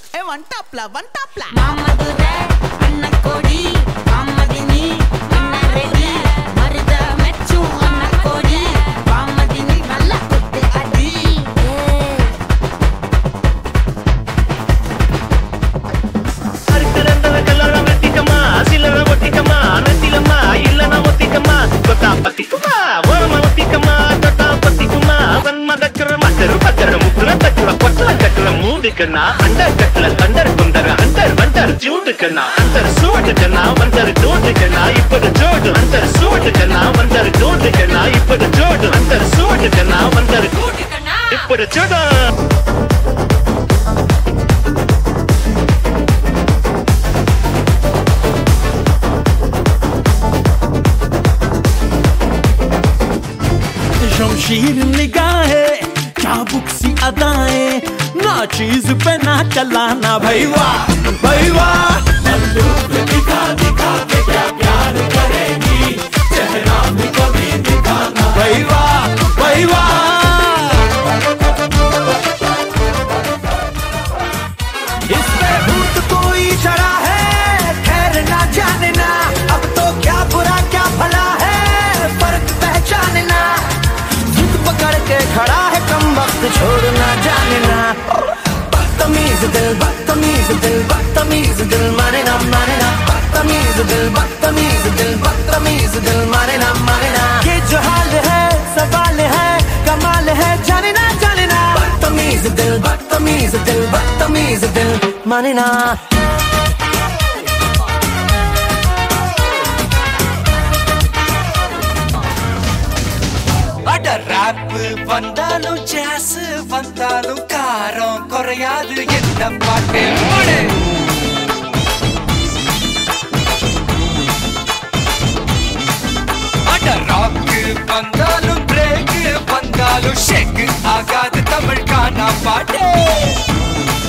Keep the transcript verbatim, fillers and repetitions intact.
ஏ one டாப்ல one டாப்ல மாமதுரை அன்னக்கோடி மாமதினி அன்னரெடி மருத மெச்சும் அன்னக்கோடி மாமதினி நல்ல குத்து அடி அறுக்கிறந்தவ கல்லற வெட்டிக்கமா சில்லற ஒட்டிக்கமா நட்டிலம்மா இல்லனா ஒத்திக்கமா தொட்டா பத்திக்குமா ஓரமா ஒத்திக்கமா தொட்டா பத்திக்குமா அவன் மதக்கிற மட்டரு பத்தர முக்குல தக்குல கொட்டல கட்டுல மூடுக்கண்ணா அண்டர் கட்டுல கண்டர் குண்டர் அண்டர் வண்டர் ஜூடுக்கண்ணா அண்டர் சூடுக்கண்ணா வண்டர் டோடுக்கண்ணா இப்படி ஜோடு அண்டர் சூடுக்கண்ணா வண்டர் டோடுக்கண்ணா இப்படி ஜோடு அண்டர் சூடுக்கண்ணா வண்டர் இப்படி ஜோடு शमशीर निगाहें चाबुक सी अदाएं ना चीज पे ना चलाना भाई वाह भाई वाह बंदूक दिखा दिखा के क्या प्यार करेगी चेहरा भी कभी दिखाना भाई वाह भाई वाह इस पे भूत कोई चढ़ा है खैर ना जाने ना अब तो क्या बुरा क्या भला है फर्क पहचानना पकड़ के खड़ा है कम वक्त छोड़ना जानना बदतमीज दिल बदतमीज दिल बदतमीज दिल माने ना माने ना बदतमीज दिल बदतमीज दिल बदतमीज दिल माने ना माने ना ये जो हाल है सवाल है कमाल है जाने ना जाने ना बदतमीज दिल बदतमीज दिल बदतमीज दिल माने ना ரேப் வந்தாலும் ஜாஸ் வந்தாலும் காரம் குறையாது என்ன பாட்டு ராக்கு வந்தாலும் பிரேக் வந்தாலும் ஷேக் ஆகாது தமிழ் கானா பாட்டு